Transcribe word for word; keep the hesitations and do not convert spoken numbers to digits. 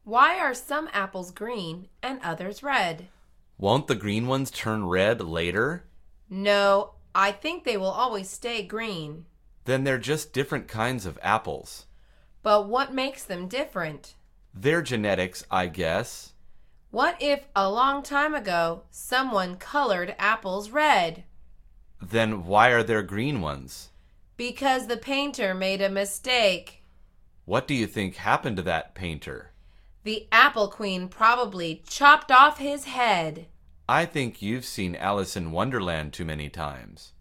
Why are some apples green and others red? Won't the green ones turn red later? No, I think they will always stay green. Then they're just different kinds of apples. But what makes them different? Their genetics, I guess. What if a long time ago someone colored apples red? Then why are there green ones? Because the painter made a mistake. What do you think happened to that painter? The apple queen probably chopped off his head. I think you've seen Alice in Wonderland too many times.